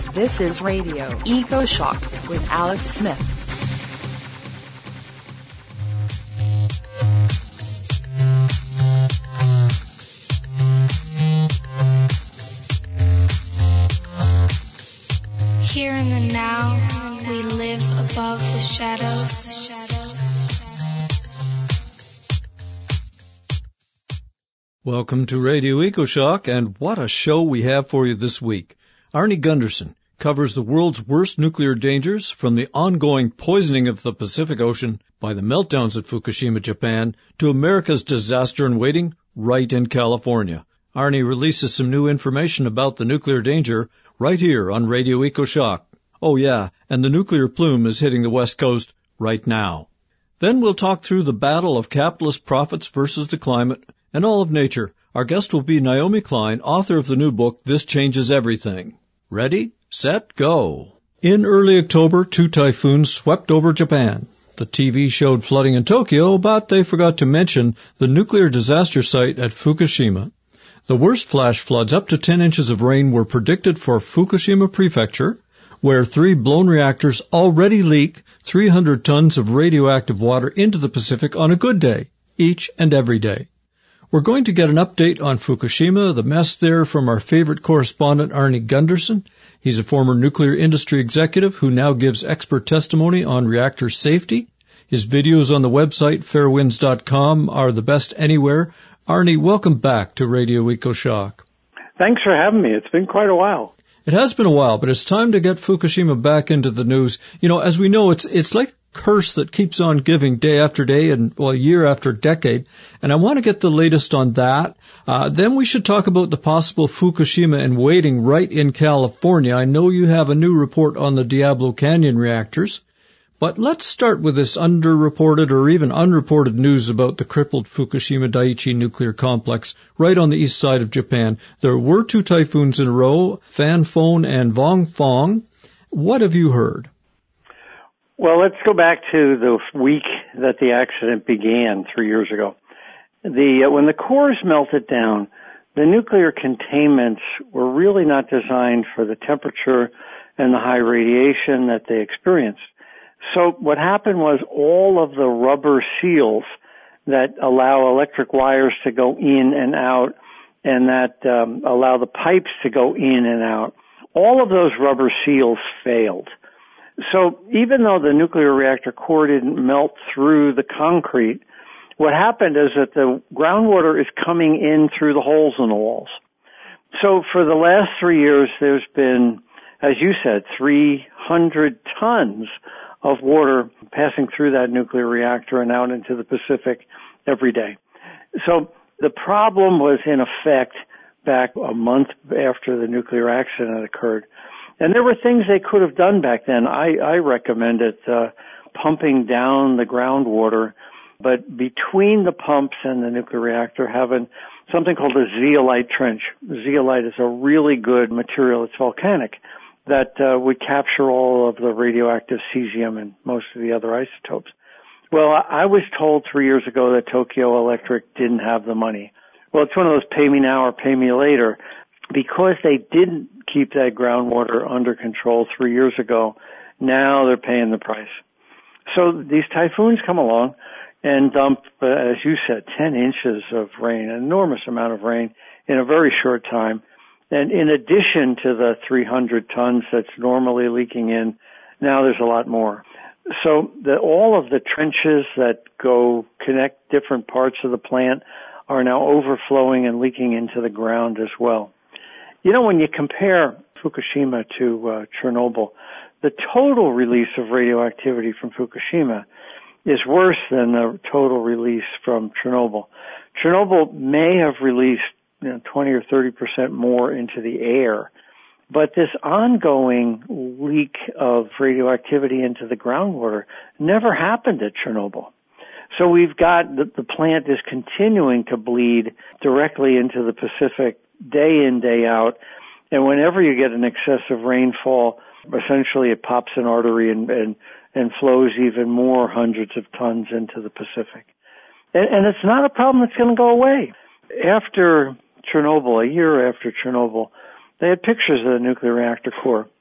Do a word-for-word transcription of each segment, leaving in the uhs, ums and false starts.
This is Radio EcoShock with Alex Smith. Here in the now, we live above the shadows. Welcome to Radio EcoShock, and what a show we have for you this week. Arnie Gunderson covers the world's worst nuclear dangers, from the ongoing poisoning of the Pacific Ocean by the meltdowns at Fukushima, Japan, to America's disaster in waiting right in California. Arnie releases some new information about the nuclear danger right here on Radio EcoShock. Oh yeah, and the nuclear plume is hitting the West Coast right now. Then we'll talk through the battle of capitalist profits versus the climate and all of nature. Our guest will be Naomi Klein, author of the new book, This Changes Everything. Ready, set, go. In early October, two typhoons swept over Japan. The T V showed flooding in Tokyo, but they forgot to mention the nuclear disaster site at Fukushima. The worst flash floods, up to ten inches of rain, were predicted for Fukushima Prefecture, where three blown reactors already leak three hundred tons of radioactive water into the Pacific on a good day, each and every day. We're going to get an update on Fukushima, the mess there, from our favorite correspondent, Arnie Gunderson. He's a former nuclear industry executive who now gives expert testimony on reactor safety. His videos on the website fair winds dot com are the best anywhere. Arnie, welcome back to Radio EcoShock. Thanks for having me. It's been quite a while. It has been a while, but it's time to get Fukushima back into the news. You know, as we know, it's it's like a curse that keeps on giving day after day and, well, year after decade. And I want to get the latest on that. Uh, then we should talk about the possible Fukushima in waiting right in California. I know you have a new report on the Diablo Canyon reactors. But let's start with this underreported or even unreported news about the crippled Fukushima Daiichi nuclear complex right on the east side of Japan. There were two typhoons in a row, Fanfone and Vongfong. What have you heard? Well, let's go back to the week that the accident began three years ago. The uh, when the cores melted down, the nuclear containments were really not designed for the temperature and the high radiation that they experienced. So what happened was all of the rubber seals that allow electric wires to go in and out and that um, allow the pipes to go in and out, all of those rubber seals failed. So even though the nuclear reactor core didn't melt through the concrete, what happened is that the groundwater is coming in through the holes in the walls. So for the last three years, there's been, as you said, three hundred tons of water passing through that nuclear reactor and out into the Pacific every day. So the problem was in effect back a month after the nuclear accident occurred. And there were things they could have done back then. I, I recommended uh, pumping down the groundwater, but between the pumps and the nuclear reactor having something called a zeolite trench. Zeolite is a really good material. It's volcanic. that uh, would capture all of the radioactive cesium and most of the other isotopes. Well, I was told three years ago that Tokyo Electric didn't have the money. Well, it's one of those pay me now or pay me later. Because they didn't keep that groundwater under control three years ago, now they're paying the price. So these typhoons come along and dump, uh, as you said, ten inches of rain, an enormous amount of rain in a very short time. And in addition to the three hundred tons that's normally leaking in, now there's a lot more. So the, all of the trenches that go connect different parts of the plant are now overflowing and leaking into the ground as well. You know, when you compare Fukushima to uh, Chernobyl, the total release of radioactivity from Fukushima is worse than the total release from Chernobyl. Chernobyl may have released you know, twenty or thirty percent more into the air, but this ongoing leak of radioactivity into the groundwater never happened at Chernobyl. So we've got the, the plant is continuing to bleed directly into the Pacific day in, day out. And whenever you get an excessive rainfall, essentially it pops an artery and, and, and flows even more hundreds of tons into the Pacific. And, and it's not a problem that's going to go away. After Chernobyl, a year after Chernobyl, they had pictures of the nuclear reactor core.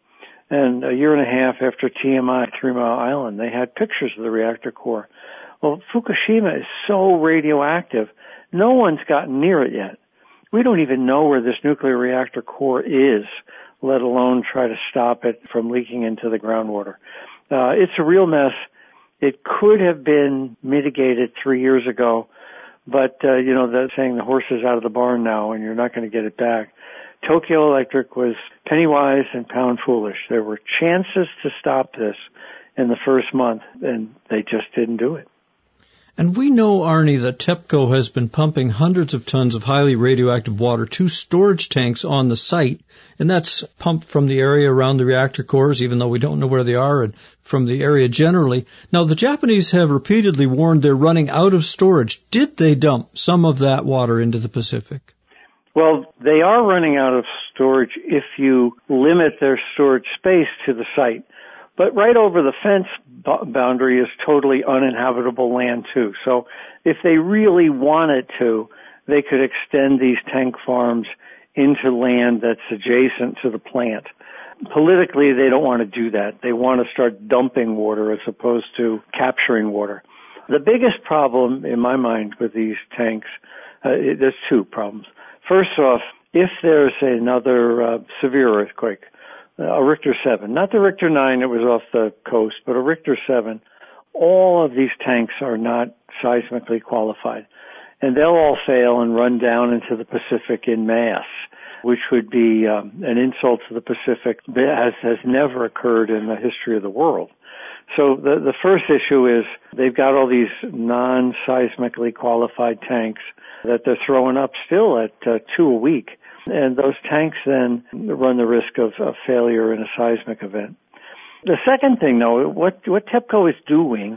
And a year and a half after T M I, Three Mile Island, they had pictures of the reactor core. Well, Fukushima is so radioactive, no one's gotten near it yet. We don't even know where this nuclear reactor core is, let alone try to stop it from leaking into the groundwater. Uh, it's a real mess. It could have been mitigated three years ago, but, uh, you know, they're saying the horse is out of the barn now and you're not going to get it back. Tokyo Electric was penny wise and pound foolish. There were chances to stop this in the first month, and they just didn't do it. And we know, Arnie, that TEPCO has been pumping hundreds of tons of highly radioactive water to storage tanks on the site, and that's pumped from the area around the reactor cores, even though we don't know where they are, and from the area generally. Now, the Japanese have repeatedly warned they're running out of storage. Did they dump some of that water into the Pacific? Well, they are running out of storage if you limit their storage space to the site. But right over the fence boundary is totally uninhabitable land, too. So if they really wanted to, they could extend these tank farms into land that's adjacent to the plant. Politically, they don't want to do that. They want to start dumping water as opposed to capturing water. The biggest problem, in my mind, with these tanks, uh, there's two problems. First off, if there's another uh, severe earthquake, a Richter seven, not the Richter nine that was off the coast, but a Richter seven, all of these tanks are not seismically qualified. And they'll all fail and run down into the Pacific in mass, which would be um, an insult to the Pacific as has never occurred in the history of the world. So the, the first issue is they've got all these non-seismically qualified tanks that they're throwing up still at uh, two a week. And those tanks then run the risk of, of failure in a seismic event. The second thing, though, what, what TEPCO is doing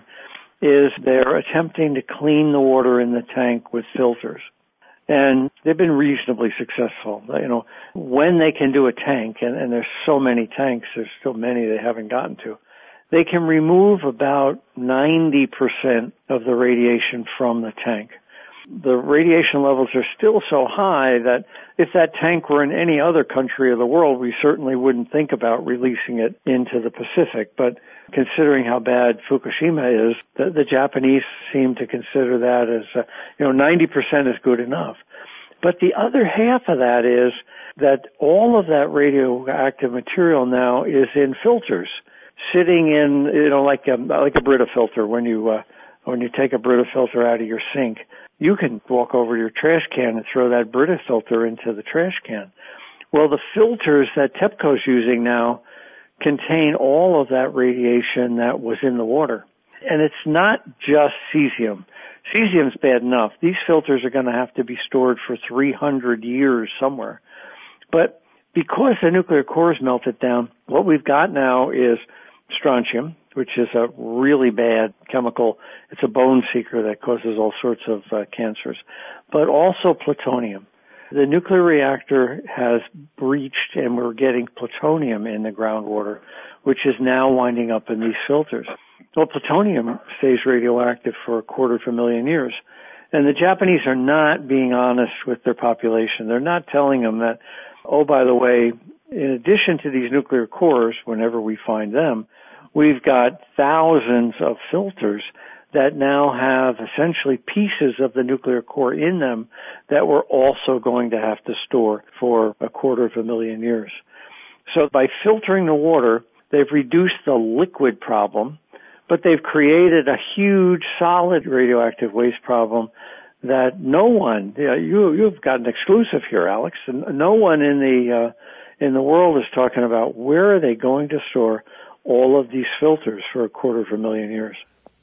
is they're attempting to clean the water in the tank with filters. And they've been reasonably successful. You know, when they can do a tank, and, and there's so many tanks, there's still many they haven't gotten to, they can remove about ninety percent of the radiation from the tank. The radiation levels are still so high that if that tank were in any other country of the world, we certainly wouldn't think about releasing it into the Pacific. But considering how bad Fukushima is, the, the Japanese seem to consider that as, uh, you know, ninety percent is good enough. But the other half of that is that all of that radioactive material now is in filters, sitting in, you know, like a, like a Brita filter when you, uh, when you take a Brita filter out of your sink. You can walk over to your trash can and throw that Brita filter into the trash can. Well, the filters that TEPCO's using now contain all of that radiation that was in the water. And it's not just cesium. Cesium's bad enough. These filters are going to have to be stored for three hundred years somewhere. But because the nuclear core is melted down, what we've got now is strontium, which is a really bad chemical. It's a bone seeker that causes all sorts of uh, cancers, but also plutonium. The nuclear reactor has breached, and we're getting plutonium in the groundwater, which is now winding up in these filters. Well, plutonium stays radioactive for a quarter of a million years, and the Japanese are not being honest with their population. They're not telling them that, oh, by the way, in addition to these nuclear cores, whenever we find them, we've got thousands of filters that now have essentially pieces of the nuclear core in them that we're also going to have to store for a quarter of a million years. So by filtering the water, they've reduced the liquid problem, but they've created a huge solid radioactive waste problem that no one, you know, you, you've got an exclusive here, Alex, and no one in the, uh, in the world is talking about where are they going to store all of these filters for a quarter of a million years.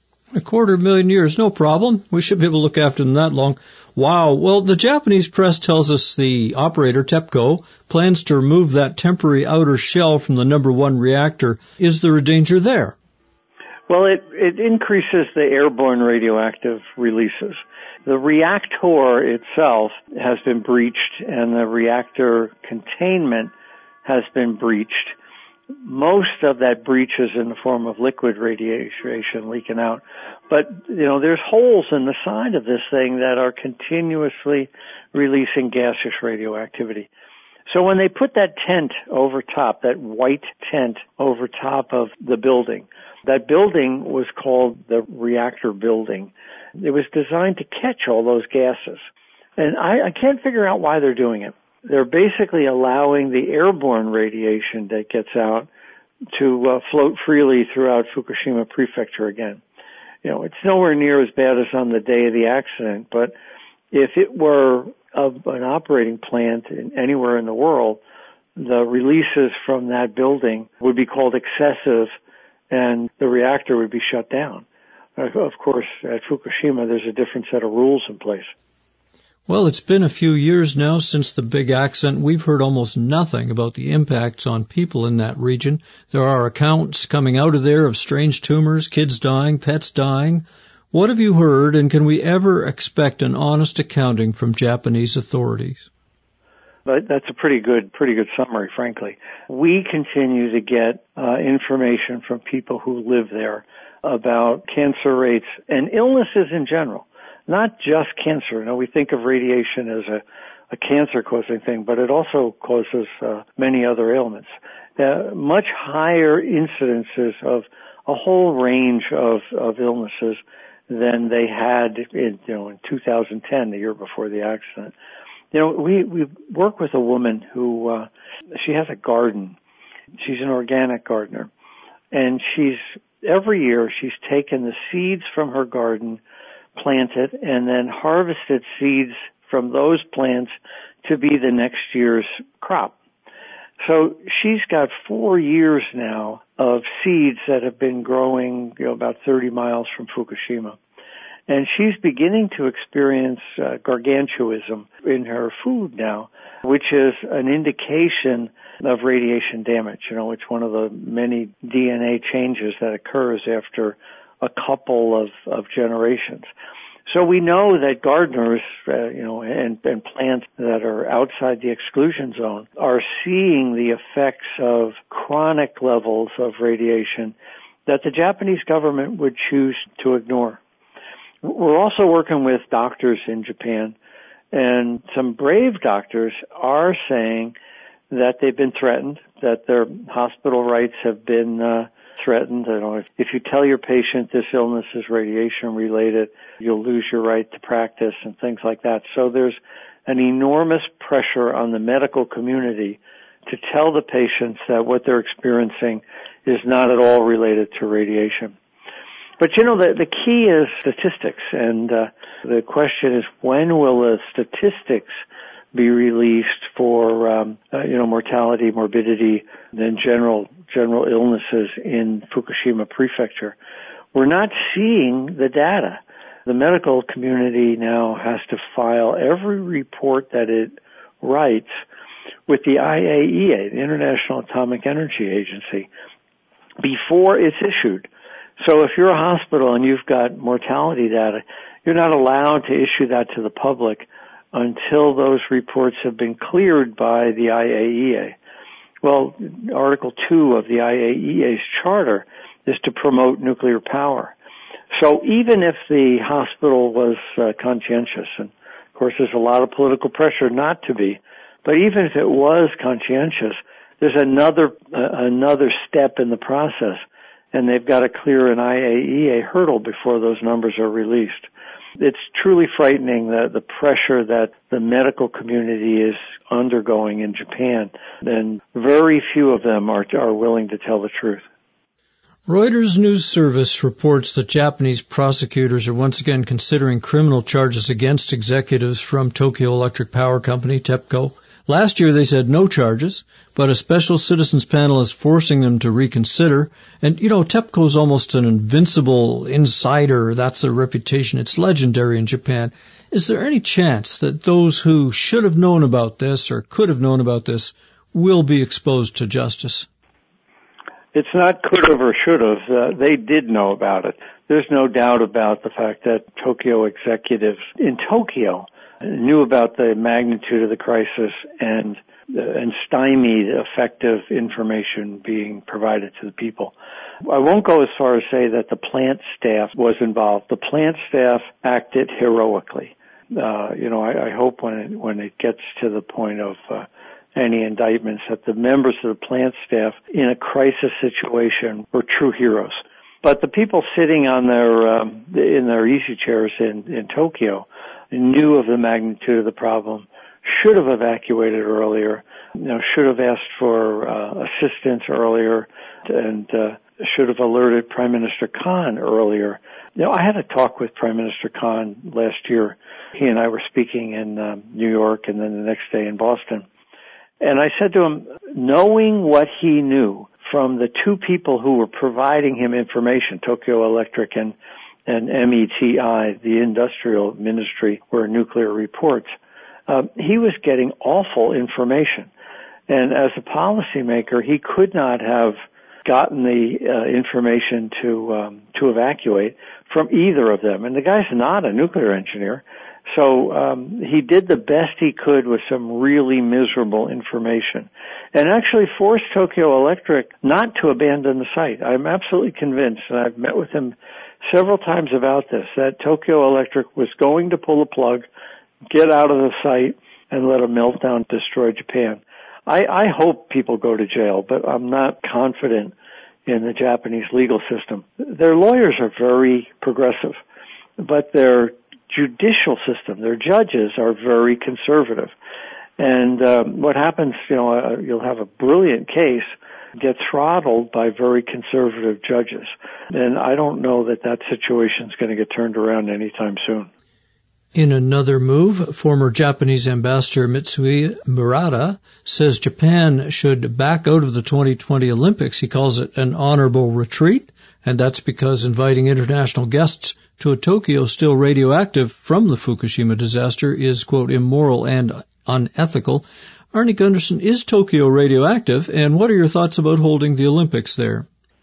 A quarter of a million years, no problem. We should be able to look after them that long. Wow. Well, the Japanese press tells us the operator, TEPCO, plans to remove that temporary outer shell from the number one reactor. Is there a danger there? Well, it, it increases the airborne radioactive releases. The reactor itself has been breached, and the reactor containment has been breached. Most of that breach is in the form of liquid radiation leaking out. But, you know, there's holes in the side of this thing that are continuously releasing gaseous radioactivity. So when they put that tent over top, that white tent over top of the building, that building was called the reactor building. It was designed to catch all those gases. And I, I can't figure out why they're doing it. They're basically allowing the airborne radiation that gets out to uh, float freely throughout Fukushima Prefecture again. You know, it's nowhere near as bad as on the day of the accident, but if it were of an operating plant in, anywhere in the world, the releases from that building would be called excessive and the reactor would be shut down. Uh, of course, at Fukushima, there's a different set of rules in place. Well, it's been a few years now since the big accident. We've heard almost nothing about the impacts on people in that region. There are accounts coming out of there of strange tumors, kids dying, pets dying. What have you heard, and can we ever expect an honest accounting from Japanese authorities? But that's a pretty good, pretty good summary, frankly. We continue to get uh, information from people who live there about cancer rates and illnesses in general. Not just cancer. You know, we think of radiation as a, a cancer-causing thing, but it also causes uh, many other ailments. Uh, much higher incidences of a whole range of, of illnesses than they had in, you know, in two thousand ten, the year before the accident. You know, we, we work with a woman who, uh, she has a garden. She's an organic gardener. And she's, every year, she's taken the seeds from her garden, planted, and then harvested seeds from those plants to be the next year's crop. So she's got four years now of seeds that have been growing, you know, about thirty miles from Fukushima. And she's beginning to experience uh, gargantuism in her food now, which is an indication of radiation damage. You know, it's one of the many D N A changes that occurs after a couple of, of generations. So we know that gardeners, uh, you know, and, and plants that are outside the exclusion zone are seeing the effects of chronic levels of radiation that the Japanese government would choose to ignore. We're also working with doctors in Japan, and some brave doctors are saying that they've been threatened, that their hospital rights have been uh, threatened. You know, if, if you tell your patient this illness is radiation related, you'll lose your right to practice and things like that. So there's an enormous pressure on the medical community to tell the patients that what they're experiencing is not at all related to radiation. But, you know, the, the key is statistics, and uh, the question is, when will the statistics be released for, um, uh, you know, mortality, morbidity, and general general illnesses in Fukushima Prefecture? We're not seeing the data. The medical community now has to file every report that it writes with the I A E A, the International Atomic Energy Agency, before it's issued. So if you're a hospital and you've got mortality data, you're not allowed to issue that to the public until those reports have been cleared by the I A E A. Well, Article two of the I A E A's charter is to promote nuclear power. So even if the hospital was uh, conscientious, and of course there's a lot of political pressure not to be, but even if it was conscientious, there's another uh, another step in the process, and they've got to clear an I A E A hurdle before those numbers are released. It's truly frightening, the, the pressure that the medical community is undergoing in Japan, and very few of them are, are willing to tell the truth. Reuters News Service reports that Japanese prosecutors are once again considering criminal charges against executives from Tokyo Electric Power Company, TEPCO. Last year they said no charges, but a special citizens panel is forcing them to reconsider. And, you know, TEPCO's almost an invincible insider. That's their reputation. It's legendary in Japan. Is there any chance that those who should have known about this or could have known about this will be exposed to justice? It's not could have or should have. Uh, they did know about it. There's no doubt about the fact that Tokyo executives in Tokyo knew about the magnitude of the crisis and uh, and stymied effective information being provided to the people. I won't go as far as say that the plant staff was involved. The plant staff acted heroically. Uh, you know, I, I hope when it, when it gets to the point of uh, any indictments, that the members of the plant staff in a crisis situation were true heroes. But the people sitting on their um, in their easy chairs in, in Tokyo knew of the magnitude of the problem, should have evacuated earlier, you know, should have asked for uh, assistance earlier, and uh, should have alerted Prime Minister Khan earlier. You know, I had a talk with Prime Minister Khan last year. He and I were speaking in um, New York and then the next day in Boston. And I said to him, knowing what he knew from the two people who were providing him information, Tokyo Electric and, and M E T I, the industrial ministry where nuclear reports, uh, he was getting awful information. And as a policymaker, he could not have gotten the uh, information to um, to evacuate from either of them. And the guy's not a nuclear engineer. So um, he did the best he could with some really miserable information and actually forced Tokyo Electric not to abandon the site. I'm absolutely convinced, and I've met with him several times about this, that Tokyo Electric was going to pull the plug, get out of the site, and let a meltdown destroy Japan. I, I hope people go to jail, but I'm not confident in the Japanese legal system. Their lawyers are very progressive, but their judicial system, their judges are very conservative. And um, what happens, you know, uh, you'll have a brilliant case get throttled by very conservative judges. And I don't know that that situation's going to get turned around anytime soon. In another move, former Japanese ambassador Mitsui Murata says Japan should back out of the twenty twenty Olympics. He calls it an honorable retreat, and that's because inviting international guests to a Tokyo still radioactive from the Fukushima disaster is, quote, immoral and unethical. Arnie Gunderson, is Tokyo radioactive, and what are your thoughts about holding the Olympics there?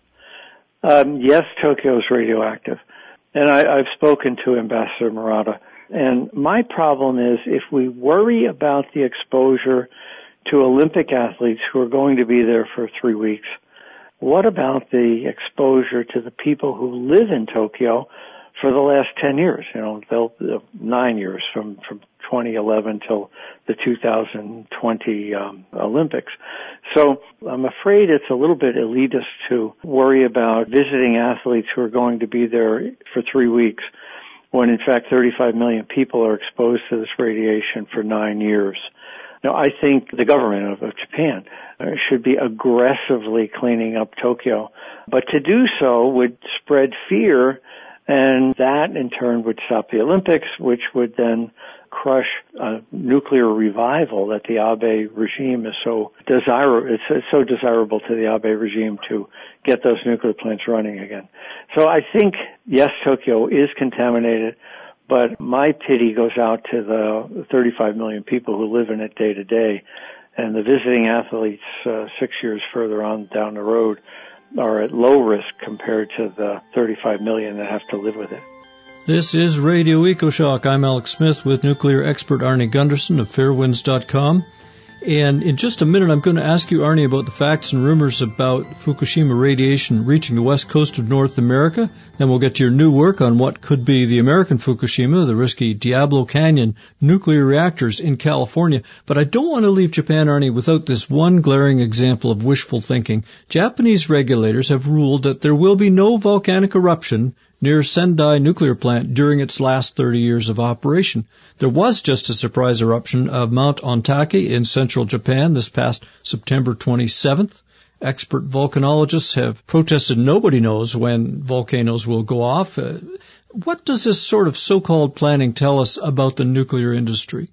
Um, yes, Tokyo is radioactive, and I, I've spoken to Ambassador Murata. And my problem is if we worry about the exposure to Olympic athletes who are going to be there for three weeks, what about the exposure to the people who live in Tokyo for the last ten years, you know, they'll, uh, nine years from, from twenty eleven till the two thousand twenty um, Olympics. So I'm afraid it's a little bit elitist to worry about visiting athletes who are going to be there for three weeks when in fact thirty-five million people are exposed to this radiation for nine years. Now, I think the government of, of Japan uh, should be aggressively cleaning up Tokyo, but to do so would spread fear, and that in turn would stop the Olympics, which would then crush a nuclear revival that the Abe regime is so desirable. It's, it's so desirable to the Abe regime to get those nuclear plants running again. So I think, yes, Tokyo is contaminated, but my pity goes out to the thirty-five million people who live in it day to day, and the visiting athletes uh, six years further on down the road are at low risk compared to the thirty-five million that have to live with it. This is Radio EcoShock. I'm Alex Smith with nuclear expert Arnie Gunderson of fairwinds dot com. And in just a minute, I'm going to ask you, Arnie, about the facts and rumors about Fukushima radiation reaching the west coast of North America. Then we'll get to your new work on what could be the American Fukushima, the risky Diablo Canyon nuclear reactors in California. But I don't want to leave Japan, Arnie, without this one glaring example of wishful thinking. Japanese regulators have ruled that there will be no volcanic eruption near Sendai nuclear plant during its last thirty years of operation. There was just a surprise eruption of Mount Ontake in central Japan this past September twenty-seventh. Expert volcanologists have protested nobody knows when volcanoes will go off. Uh, what does this sort of so-called planning tell us about the nuclear industry?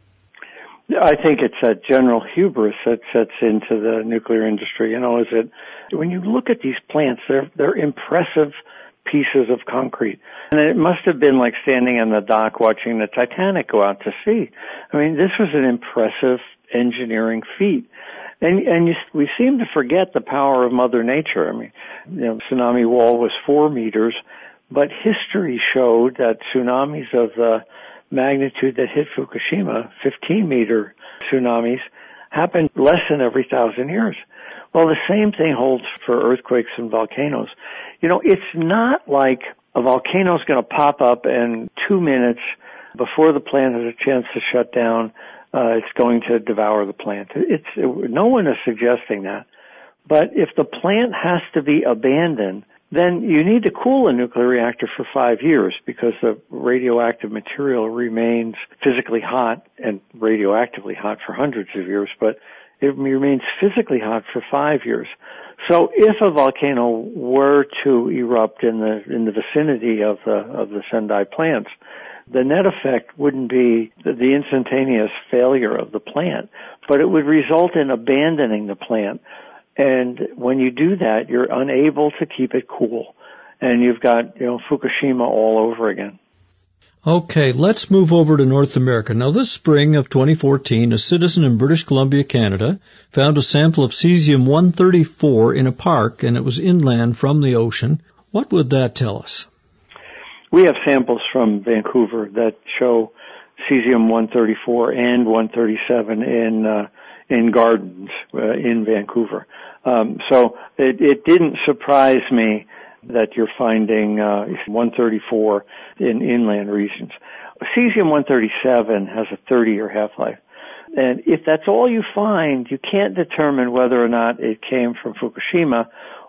I think it's a general hubris that sets into the nuclear industry. You know, is it when you look at these plants, they're they're impressive pieces of concrete. And it must have been like standing on the dock watching the Titanic go out to sea. I mean, this was an impressive engineering feat. And, and you, we seem to forget the power of Mother Nature. I mean, you know, tsunami wall was four meters, but history showed that tsunamis of the magnitude that hit Fukushima, fifteen meter tsunamis, happen less than every thousand years. Well, the same thing holds for earthquakes and volcanoes. You know, it's not like a volcano's going to pop up and two minutes before the plant has a chance to shut down, uh, it's going to devour the plant. It's no one is suggesting that. But if the plant has to be abandoned, then you need to cool a nuclear reactor for five years because the radioactive material remains physically hot and radioactively hot for hundreds of years, but it remains physically hot for five years. So if a volcano were to erupt in the in the vicinity of the of the Sendai plants, the net effect wouldn't be the instantaneous failure of the plant, but it would result in abandoning the plant. And when you do that, you're unable to keep it cool. And you've got, you know, Fukushima all over again. Okay, let's move over to North America. Now, this spring of twenty fourteen, a citizen in British Columbia, Canada, found a sample of cesium one thirty-four in a park, and it was inland from the ocean. What would that tell us? We have samples from Vancouver that show cesium one thirty-four and one thirty-seven in uh, in gardens uh, in Vancouver. Um, so it, it didn't surprise me that you're finding uh, one thirty-four in inland regions. Cesium one thirty-seven has a thirty-year half-life. And if that's all you find, you can't determine whether or not it came from Fukushima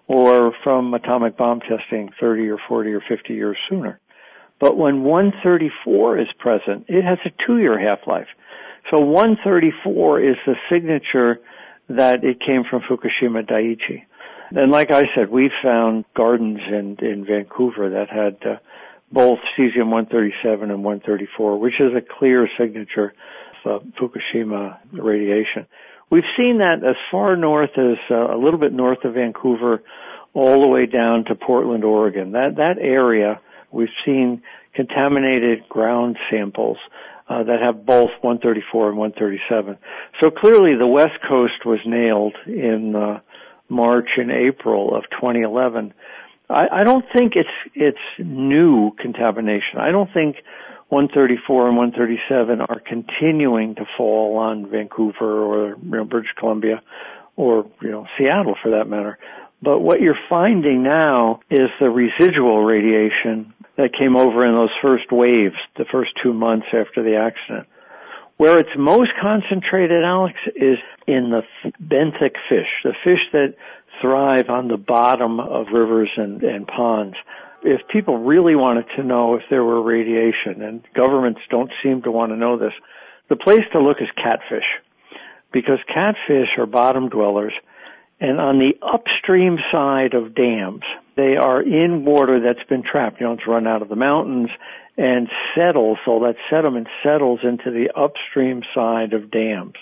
or from atomic bomb testing thirty or forty or fifty years sooner. But when one thirty-four is present, it has a two-year half-life. So one thirty-four is the signature that it came from Fukushima Daiichi. And like I said, we found gardens in, in Vancouver that had uh, both cesium one thirty-seven and one thirty-four, which is a clear signature of uh, Fukushima radiation. We've seen that as far north as uh, a little bit north of Vancouver, all the way down to Portland, Oregon. That that area, we've seen contaminated ground samples uh, that have both one thirty-four and one thirty-seven. So clearly the West Coast was nailed in uh, March and April of twenty eleven. I, I don't think it's it's new contamination. I don't think one thirty-four and one thirty-seven are continuing to fall on Vancouver or, you know, British Columbia or, you know, Seattle for that matter. But what you're finding now is the residual radiation that came over in those first waves, the first two months after the accident. Where it's most concentrated, Alex, is in the benthic fish, the fish that thrive on the bottom of rivers and, and ponds. If people really wanted to know if there were radiation, and governments don't seem to want to know this, the place to look is catfish, because catfish are bottom dwellers, and on the upstream side of dams, they are in water that's been trapped. You know, it's run out of the mountains and settles, so that sediment settles into the upstream side of dams.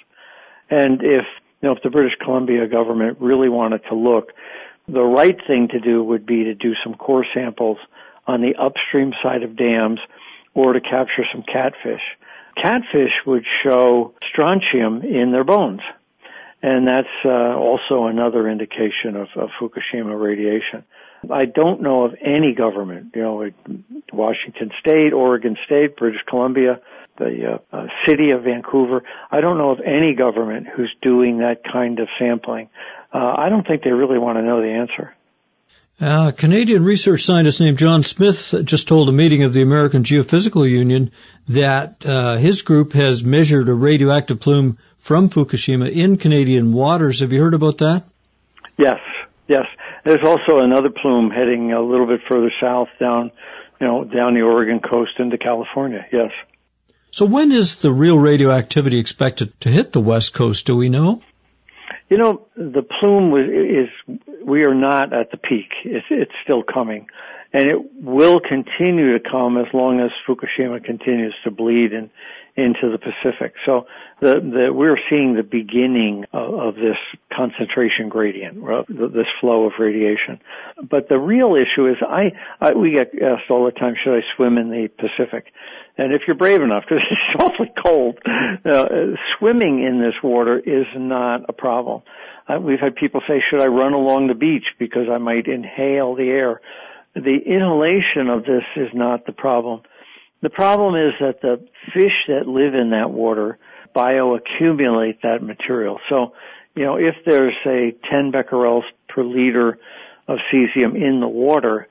And if, you know, if the British Columbia government really wanted to look, the right thing to do would be to do some core samples on the upstream side of dams or to capture some catfish. Catfish would show strontium in their bones. And that's uh, also another indication of, of Fukushima radiation. I don't know of any government, you know, Washington State, Oregon State, British Columbia, the uh, uh, city of Vancouver. I don't know of any government who's doing that kind of sampling. Uh, I don't think they really want to know the answer. A Canadian research scientist named John Smith just told a meeting of the American Geophysical Union that uh, his group has measured a radioactive plume from Fukushima in Canadian waters. Have you heard about that? Yes, yes. There's also another plume heading a little bit further south down, you know, down the Oregon coast into California, yes. So when is the real radioactivity expected to hit the West Coast, do we know? You know, the plume is, we are not at the peak. It's, it's still coming. And it will continue to come as long as Fukushima continues to bleed in, into the Pacific. So the, the, we're seeing the beginning of, of this concentration gradient, this flow of radiation. But the real issue is I, I, we get asked all the time, should I swim in the Pacific? And if you're brave enough, because it's awfully cold, uh, swimming in this water is not a problem. Uh, we've had people say, should I run along the beach because I might inhale the air? The inhalation of this is not the problem. The problem is that the fish that live in that water bioaccumulate that material. So, you know, if there's, say, ten becquerels per liter of cesium in the water,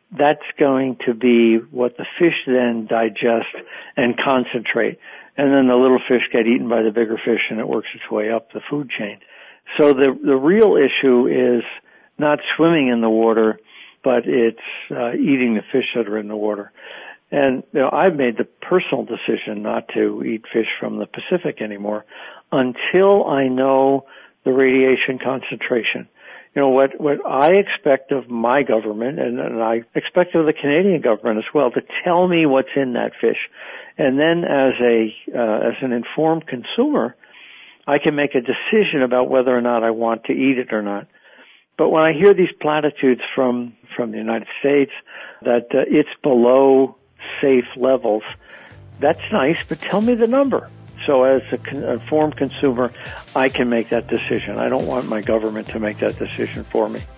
that's going to be what the fish then digest and concentrate. And then the little fish get eaten by the bigger fish and it works its way up the food chain. So the, the real issue is not swimming in the water, but it's uh, eating the fish that are in the water. And you know, I've made the personal decision not to eat fish from the Pacific anymore until I know the radiation concentration. You know, what, what I expect of my government, and, and I expect of the Canadian government as well, to tell me what's in that fish. And then as a, uh, as an informed consumer, I can make a decision about whether or not I want to eat it or not. But when I hear these platitudes from, from the United States that uh, it's below safe levels, that's nice, but tell me the number. So as an con- informed consumer, I can make that decision. I don't want my government to make that decision for me.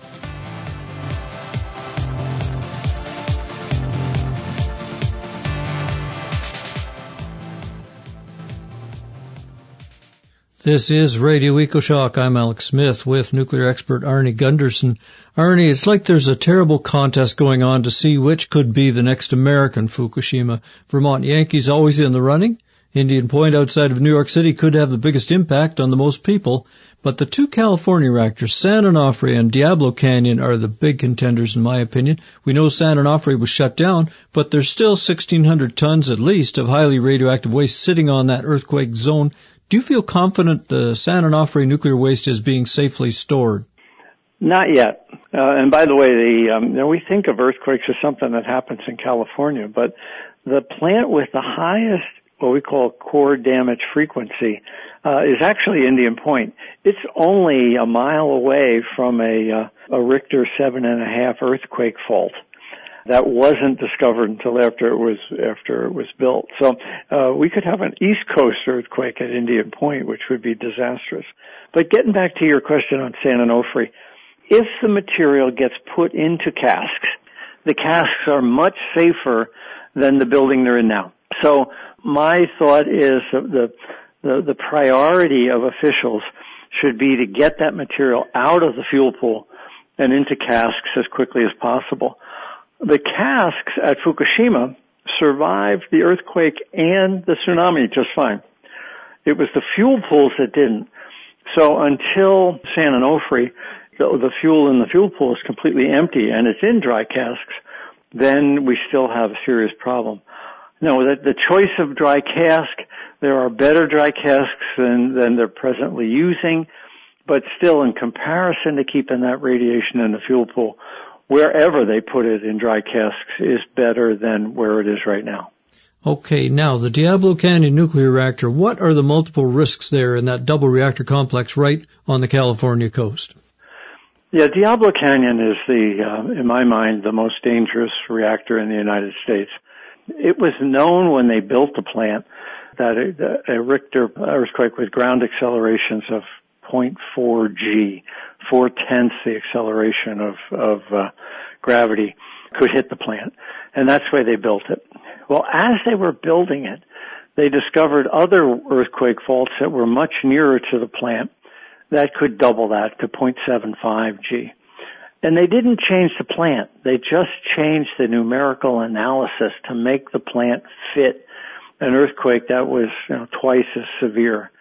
This is Radio EcoShock. I'm Alex Smith with nuclear expert Arnie Gundersen. Arnie, it's like there's a terrible contest going on to see which could be the next American Fukushima. Vermont Yankees always in the running. Indian Point outside of New York City could have the biggest impact on the most people. But the two California reactors, San Onofre and Diablo Canyon, are the big contenders in my opinion. We know San Onofre was shut down, but there's still sixteen hundred tons at least of highly radioactive waste sitting on that earthquake zone. Do you feel confident the San Onofre nuclear waste is being safely stored? Not yet. Uh, and by the way, the um, you know, we think of earthquakes as something that happens in California, but the plant with the highest, what we call core damage frequency, uh, is actually Indian Point. It's only a mile away from a, uh, a Richter seven and a half earthquake fault. That wasn't discovered until after it was after it was built. So uh, we could have an East Coast earthquake at Indian Point, which would be disastrous. But getting back to your question on San Onofre, if the material gets put into casks, the casks are much safer than the building they're in now. So my thought is the the, the priority of officials should be to get that material out of the fuel pool and into casks as quickly as possible. The casks at Fukushima survived the earthquake and the tsunami just fine. It was the fuel pools that didn't. So until San Onofre, the, the fuel in the fuel pool is completely empty and it's in dry casks, then we still have a serious problem. No, the, the choice of dry cask, there are better dry casks than, than they're presently using, but still in comparison to keeping that radiation in the fuel pool, wherever they put it in dry casks is better than where it is right now. Okay, now the Diablo Canyon nuclear reactor, what are the multiple risks there in that double reactor complex right on the California coast? Yeah, Diablo Canyon is the, uh, in my mind, the most dangerous reactor in the United States. It was known when they built the plant that a, a Richter earthquake with ground accelerations of zero point four G, four-tenths the acceleration of, of uh, gravity, could hit the plant. And that's why they built it. Well, as they were building it, they discovered other earthquake faults that were much nearer to the plant that could double that to zero point seven five G. And they didn't change the plant. They just changed the numerical analysis to make the plant fit an earthquake that was, you know, twice as severe.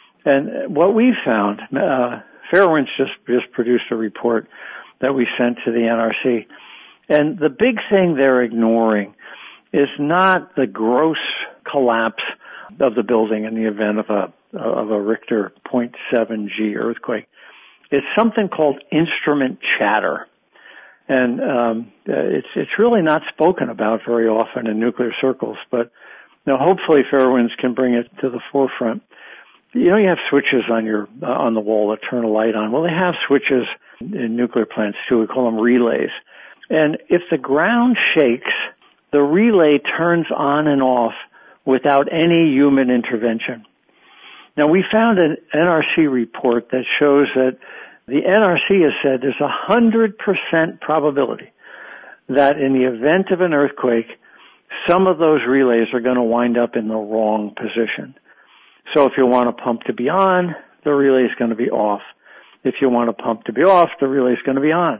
And what we found, uh, Fairewinds just, just produced a report that we sent to the N R C. And the big thing they're ignoring is not the gross collapse of the building in the event of a, of a Richter zero point seven G earthquake. It's something called instrument chatter. And, um, it's, it's really not spoken about very often in nuclear circles, but, you know, hopefully Fairewinds can bring it to the forefront. You know, you have switches on your, uh, on the wall that turn a light on. Well, they have switches in nuclear plants too. We call them relays. And if the ground shakes, the relay turns on and off without any human intervention. Now, we found an N R C report that shows that the N R C has said there's a one hundred percent probability that in the event of an earthquake, some of those relays are going to wind up in the wrong position. So if you want a pump to be on, the relay is going to be off. If you want a pump to be off, the relay is going to be on.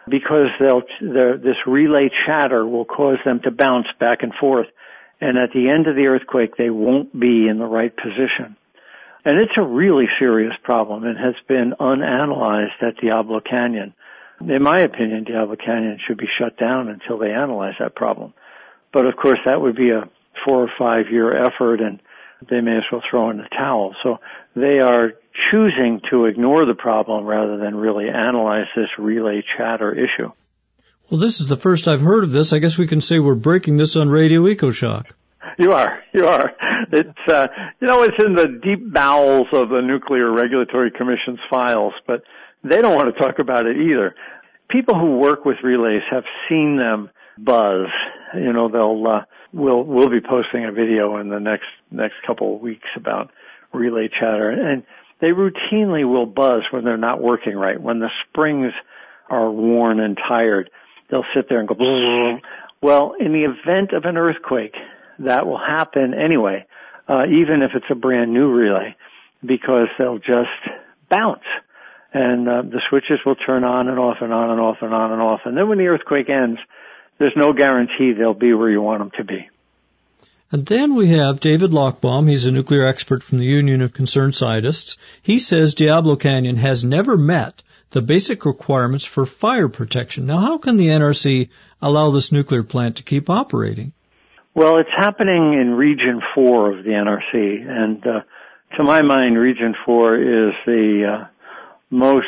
because they'll, this relay chatter will cause them to bounce back and forth. And at the end of the earthquake, they won't be in the right position. And it's a really serious problem and has been unanalyzed at Diablo Canyon. In my opinion, Diablo Canyon should be shut down until they analyze that problem. But of course, that would be a four or five year effort, and they may as well throw in the towel. So they are choosing to ignore the problem rather than really analyze this relay chatter issue. Well, this is the first I've heard of this. I guess we can say we're breaking this on Radio EcoShock. You are, you are. It's, uh, you know, it's in the deep bowels of the Nuclear Regulatory Commission's files, but they don't want to talk about it either. People who work with relays have seen them buzz. You know, they'll, uh, we'll, we'll be posting a video in the next, next couple of weeks about relay chatter, and they routinely will buzz when they're not working right, when the springs are worn and tired. They'll sit there and go, bzzz. Well, in the event of an earthquake, that will happen anyway, uh, even if it's a brand new relay, because they'll just bounce. And uh, the switches will turn on and off and on and off and on and off. And then when the earthquake ends, there's no guarantee they'll be where you want them to be. And then we have David Lochbaum. He's a nuclear expert from the Union of Concerned Scientists. He says Diablo Canyon has never met the basic requirements for fire protection. Now, how can the N R C allow this nuclear plant to keep operating? Well, it's happening in Region four of the N R C, and uh, to my mind, Region four is the uh, most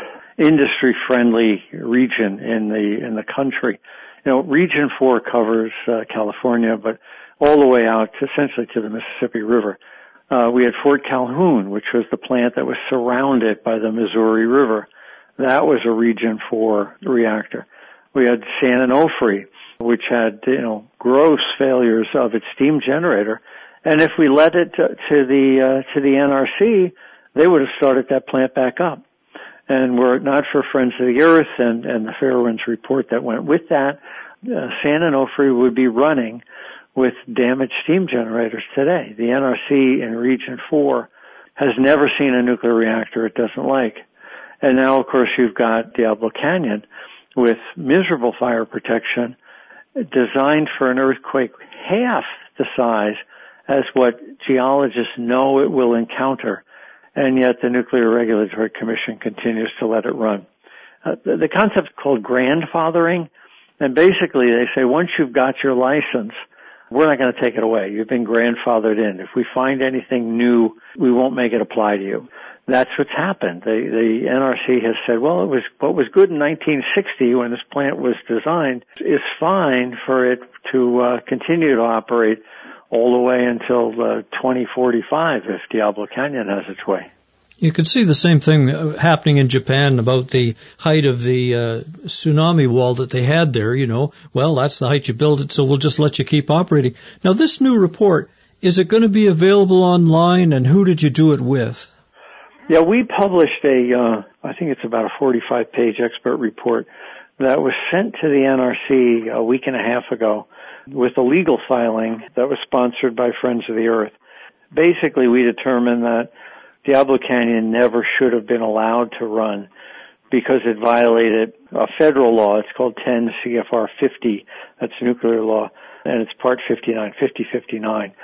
industry-friendly region in the in the country. You know, Region four covers uh, California, but all the way out to, essentially to the Mississippi River. Uh, we had Fort Calhoun, which was the plant that was surrounded by the Missouri River. That was a Region four reactor. We had San Onofre, which had, you know, gross failures of its steam generator. And if we let it to, to the, uh, to the N R C, they would have started that plant back up. And were it not for Friends of the Earth and, and the Fairewinds report that went with that, uh, San Onofre would be running with damaged steam generators today. The N R C in Region four has never seen a nuclear reactor it doesn't like. And now, of course, you've got Diablo Canyon with miserable fire protection designed for an earthquake half the size as what geologists know it will encounter, and yet the Nuclear Regulatory Commission continues to let it run. Uh, the, the concept is called grandfathering, and basically they say once you've got your license, we're not going to take it away. You've been grandfathered in. If we find anything new, we won't make it apply to you. That's what's happened. The, the N R C has said, well, it was what was good in nineteen sixty when this plant was designed is fine for it to uh, continue to operate all the way until uh, twenty forty-five if Diablo Canyon has its way. You can see the same thing happening in Japan about the height of the uh, tsunami wall that they had there, you know. Well, that's the height you build it, so we'll just let you keep operating. Now, this new report, is it going to be available online, and who did you do it with? Yeah, we published a, uh, I think it's about a forty-five page expert report that was sent to the N R C a week and a half ago with a legal filing that was sponsored by Friends of the Earth. Basically, we determined that Diablo Canyon never should have been allowed to run because it violated a federal law. It's called ten C F R fifty. That's nuclear law, and it's Part fifty-nine, fifty fifty-nine,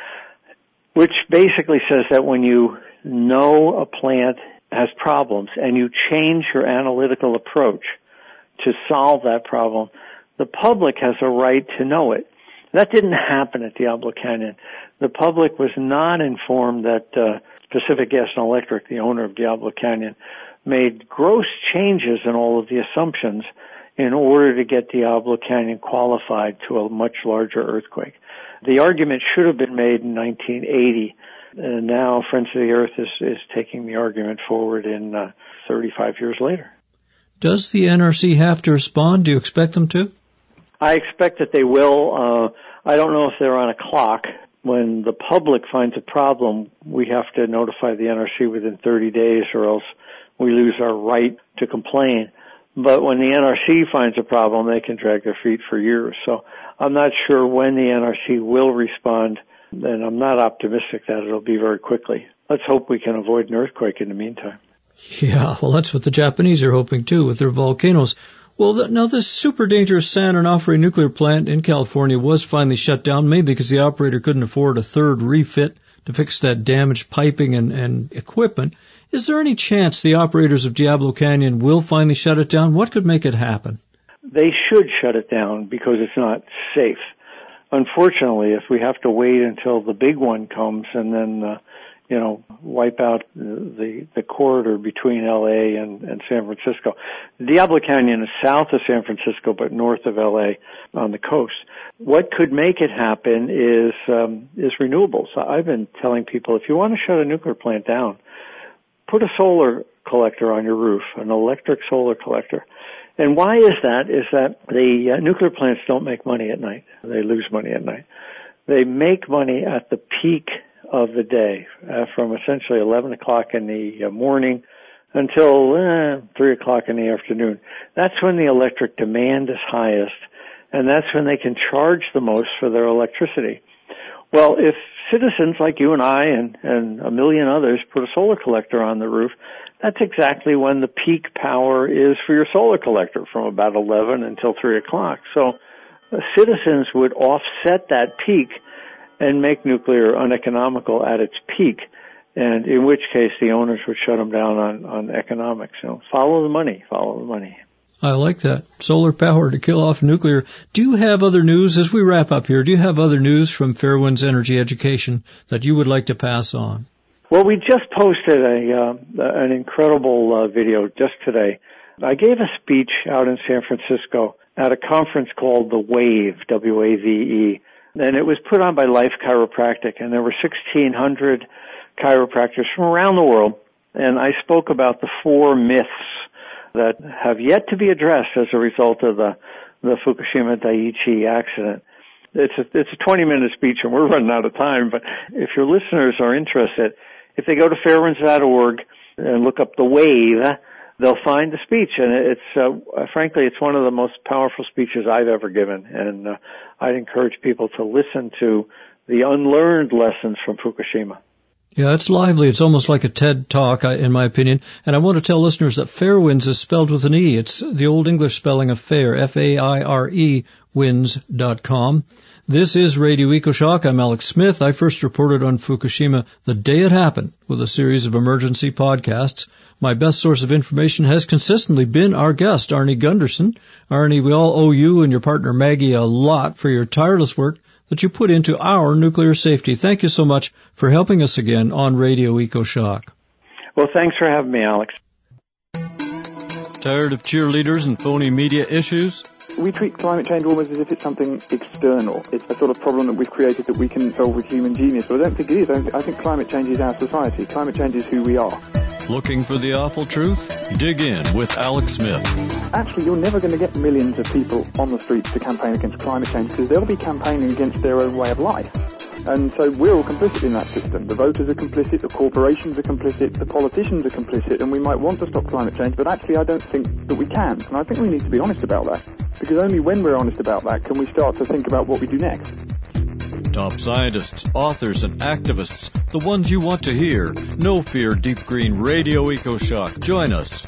which basically says that when you know a plant has problems and you change your analytical approach to solve that problem, the public has a right to know it. That didn't happen at Diablo Canyon. The public was not informed that uh, Pacific Gas and Electric, the owner of Diablo Canyon, made gross changes in all of the assumptions in order to get Diablo Canyon qualified to a much larger earthquake. The argument should have been made in nineteen eighty. And now Friends of the Earth is, is taking the argument forward in uh, thirty-five years later. Does the N R C have to respond? Do you expect them to? I expect that they will. Uh, I don't know if they're on a clock. When the public finds a problem, we have to notify the N R C within thirty days or else we lose our right to complain. But when the N R C finds a problem, they can drag their feet for years. So I'm not sure when the N R C will respond, and I'm not optimistic that it'll be very quickly. Let's hope we can avoid an earthquake in the meantime. Yeah, well, that's what the Japanese are hoping too with their volcanoes. Well, th- now this super dangerous San Onofre nuclear plant in California was finally shut down, maybe because the operator couldn't afford a third refit to fix that damaged piping and, and equipment. Is there any chance the operators of Diablo Canyon will finally shut it down? What could make it happen? They should shut it down because it's not safe. Unfortunately, if we have to wait until the big one comes and then, uh, you know, wipe out the the corridor between L A and, and San Francisco. Diablo Canyon is south of San Francisco, but north of L A on the coast. What could make it happen is um, is renewables. I've been telling people, if you want to shut a nuclear plant down, put a solar collector on your roof, an electric solar collector. And why is that? Is that the uh, nuclear plants don't make money at night. They lose money at night. They make money at the peak of the day, uh, from essentially eleven o'clock in the uh, morning until uh, three o'clock in the afternoon. That's when the electric demand is highest, and that's when they can charge the most for their electricity. Well, if citizens like you and I and, and a million others put a solar collector on the roof, that's exactly when the peak power is for your solar collector, from about eleven until three o'clock. So uh, citizens would offset that peak and make nuclear uneconomical at its peak, and in which case the owners would shut them down on, on economics. You know, follow the money, follow the money. I like that. Solar power to kill off nuclear. Do you have other news, as we wrap up here, do you have other news from Fairewinds Energy Education that you would like to pass on? Well, we just posted a uh, an incredible uh, video just today. I gave a speech out in San Francisco at a conference called The Wave, W A V E, and it was put on by Life Chiropractic, and there were sixteen hundred chiropractors from around the world, and I spoke about the four myths that have yet to be addressed as a result of the, the Fukushima Daiichi accident. It's a, it's a twenty minute speech, and we're running out of time, but if your listeners are interested, if they go to fairewinds dot org and look up The Wave, they'll find the speech, and it's, uh, frankly, it's one of the most powerful speeches I've ever given, and uh, I'd encourage people to listen to the unlearned lessons from Fukushima. Yeah, it's lively. It's almost like a TED Talk, in my opinion. And I want to tell listeners that Fairewinds is spelled with an E. It's the old English spelling of fair, F A I R E, winds dot com. This is Radio EcoShock. I'm Alex Smith. I first reported on Fukushima the day it happened with a series of emergency podcasts. My best source of information has consistently been our guest, Arnie Gundersen. Arnie, we all owe you and your partner Maggie a lot for your tireless work that you put into our nuclear safety. Thank you so much for helping us again on Radio EcoShock. Well, thanks for having me, Alex. Tired of cheerleaders and phony media issues? We treat climate change almost as if it's something external. It's a sort of problem that we've created that we can solve with human genius. But I don't think it is. I, I think climate change is our society. Climate change is who we are. Looking for the awful truth? Dig in with Alex Smith. Actually, you're never going to get millions of people on the streets to campaign against climate change because they'll be campaigning against their own way of life. And so we're all complicit in that system. The voters are complicit, the corporations are complicit, the politicians are complicit, and we might want to stop climate change, but actually I don't think that we can. And I think we need to be honest about that, because only when we're honest about that can we start to think about what we do next. Top scientists, authors, and activists, the ones you want to hear. No fear, Deep Green Radio EcoShock. Join us.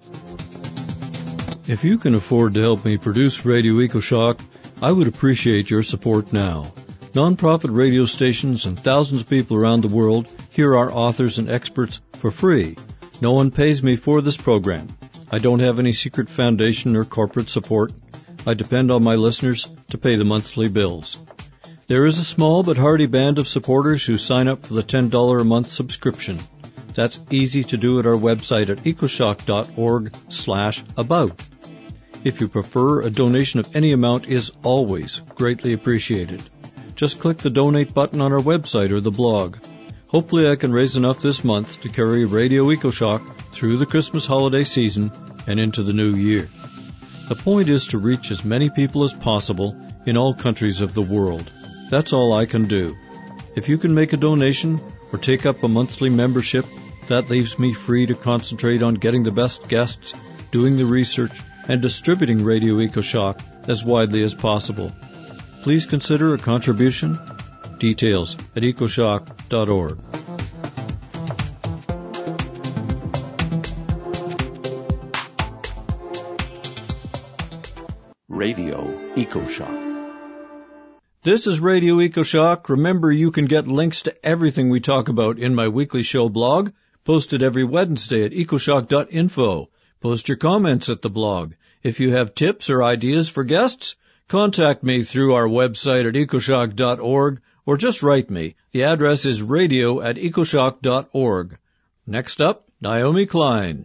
If you can afford to help me produce Radio EcoShock, I would appreciate your support now. Non-profit radio stations and thousands of people around the world hear our authors and experts for free. No one pays me for this program. I don't have any secret foundation or corporate support. I depend on my listeners to pay the monthly bills. There is a small but hardy band of supporters who sign up for the ten dollars a month subscription. That's easy to do at our website at ecoshock dot org slash about. If you prefer, a donation of any amount is always greatly appreciated. Just click the donate button on our website or the blog. Hopefully I can raise enough this month to carry Radio EcoShock through the Christmas holiday season and into the new year. The point is to reach as many people as possible in all countries of the world. That's all I can do. If you can make a donation or take up a monthly membership, that leaves me free to concentrate on getting the best guests, doing the research, and distributing Radio EcoShock as widely as possible. Please consider a contribution. Details at ecoshock dot org. Radio EcoShock. This is Radio EcoShock. Remember, you can get links to everything we talk about in my weekly show blog, posted every Wednesday at ecoshock dot info. Post your comments at the blog. If you have tips or ideas for guests, contact me through our website at ecoshock dot org or just write me. The address is radio at ecoshock dot org. Next up, Naomi Klein.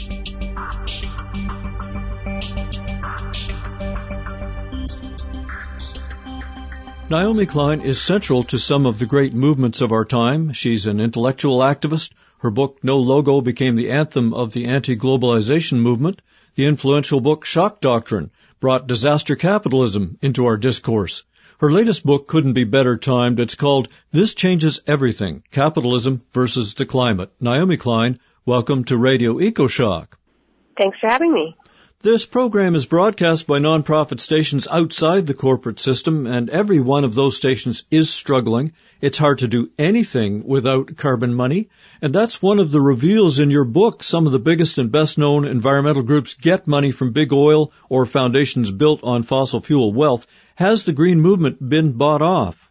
Naomi Klein is central to some of the great movements of our time. She's an intellectual activist. Her book, No Logo, became the anthem of the anti-globalization movement. The influential book, Shock Doctrine, brought disaster capitalism into our discourse. Her latest book couldn't be better timed. It's called This Changes Everything, Capitalism versus the Climate. Naomi Klein, welcome to Radio EcoShock. Thanks for having me. This program is broadcast by nonprofit stations outside the corporate system, and every one of those stations is struggling. It's hard to do anything without carbon money, and that's one of the reveals in your book. Some of the biggest and best-known environmental groups get money from big oil or foundations built on fossil fuel wealth. Has the green movement been bought off?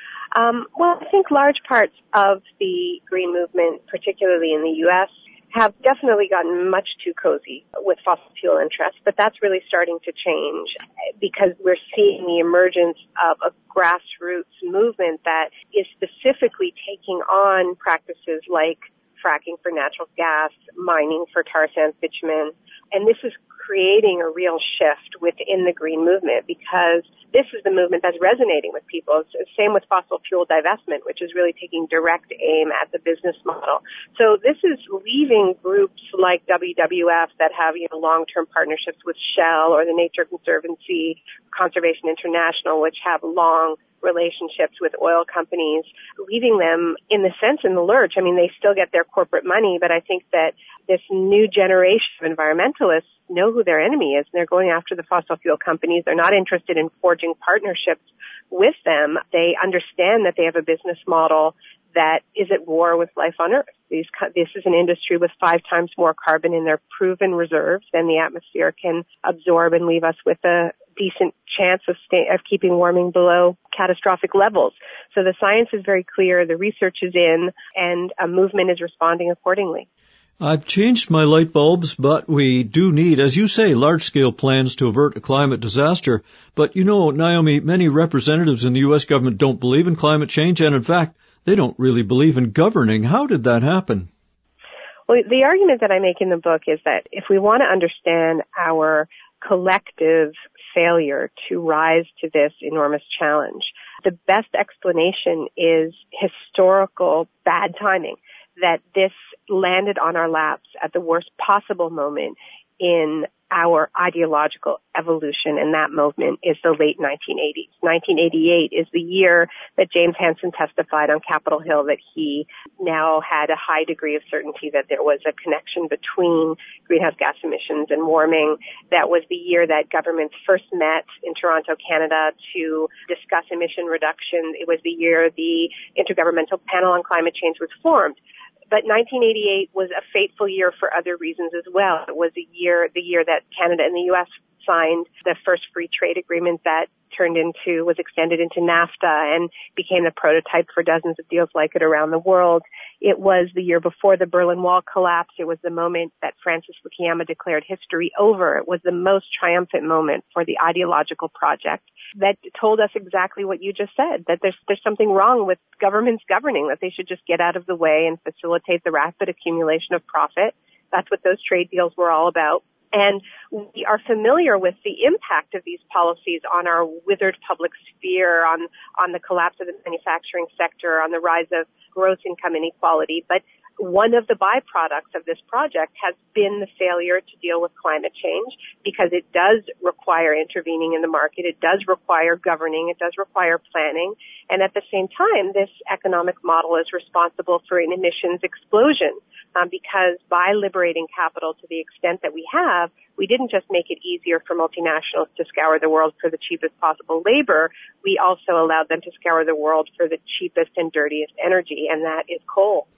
Um, well, I think large parts of the green movement, particularly in the U S, have definitely gotten much too cozy with fossil fuel interests, but that's really starting to change because we're seeing the emergence of a grassroots movement that is specifically taking on practices like fracking for natural gas, mining for tar sands bitumen, and this is creating a real shift within the green movement because this is the movement that's resonating with people. It's the same with fossil fuel divestment, which is really taking direct aim at the business model. So this is leaving groups like W W F that have, you know, long-term partnerships with Shell or the Nature Conservancy, Conservation International, which have long relationships with oil companies, leaving them in the sense in the lurch. I mean, they still get their corporate money, but I think that this new generation of environmentalists know who their enemy is, and they're going after the fossil fuel companies. They're not interested in forging partnerships with them. They understand that they have a business model that is at war with life on Earth. These, this is an industry with five times more carbon in their proven reserves than the atmosphere can absorb and leave us with a decent chance of, stay, of keeping warming below catastrophic levels. So the science is very clear, the research is in, and a movement is responding accordingly. I've changed my light bulbs, but we do need, as you say, large-scale plans to avert a climate disaster. But, you know, Naomi, many representatives in the U S government don't believe in climate change, and in fact, they don't really believe in governing. How did that happen? Well, the argument that I make in the book is that if we want to understand our collective failure to rise to this enormous challenge, the best explanation is historical bad timing, that this landed on our laps at the worst possible moment in our ideological evolution, and that moment is the late nineteen eighties. nineteen eighty-eight is the year that James Hansen testified on Capitol Hill that he now had a high degree of certainty that there was a connection between greenhouse gas emissions and warming. That was the year that governments first met in Toronto, Canada, to discuss emission reduction. It was the year the Intergovernmental Panel on Climate Change was formed. But nineteen eighty-eight was a fateful year for other reasons as well. It was a year, the year that Canada and the U S signed the first free trade agreement that turned into, was extended into NAFTA and became the prototype for dozens of deals like it around the world. It was the year before the Berlin Wall collapsed. It was the moment that Francis Fukuyama declared history over. It was the most triumphant moment for the ideological project that told us exactly what you just said, that there's there's something wrong with governments governing, that they should just get out of the way and facilitate the rapid accumulation of profit. That's what those trade deals were all about. And we are familiar with the impact of these policies on our withered public sphere, on, on the collapse of the manufacturing sector, on the rise of gross income inequality. But one of the byproducts of this project has been the failure to deal with climate change because it does require intervening in the market. It does require governing. It does require planning. And at the same time, this economic model is responsible for an emissions explosion. Um, because by liberating capital to the extent that we have, we didn't just make it easier for multinationals to scour the world for the cheapest possible labor. We also allowed them to scour the world for the cheapest and dirtiest energy, and that is coal.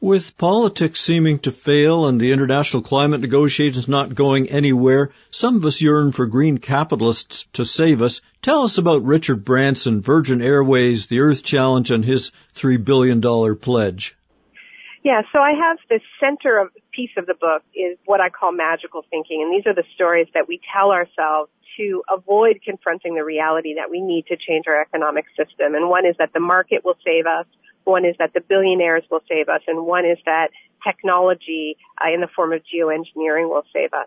With politics seeming to fail and the international climate negotiations not going anywhere, some of us yearn for green capitalists to save us. Tell us about Richard Branson, Virgin Airways, the Earth Challenge, and his three billion dollars pledge. Yeah, so I have the center of piece of the book is what I call magical thinking, and these are the stories that we tell ourselves to avoid confronting the reality that we need to change our economic system. And one is that the market will save us. One is that the billionaires will save us, and one is that technology uh, in the form of geoengineering will save us.